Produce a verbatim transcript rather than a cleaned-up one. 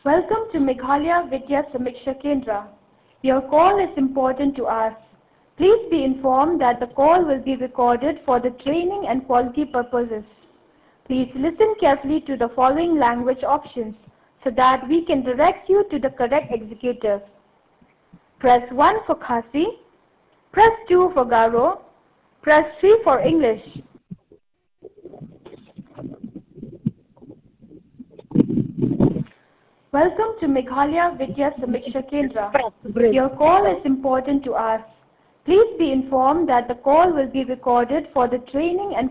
Welcome to Meghalaya Vidya Samiksha Kendra. Your call is important to us. Please be informed that the call will be recorded for the training and quality purposes. Please listen carefully to the following language options so that we can direct you to the correct executive. Press one for Khasi, press two for Garo, press three for English. Welcome to Meghalaya Vidya Samiksha Kendra. Your call is important to us. Please be informed that the call will be recorded for the training and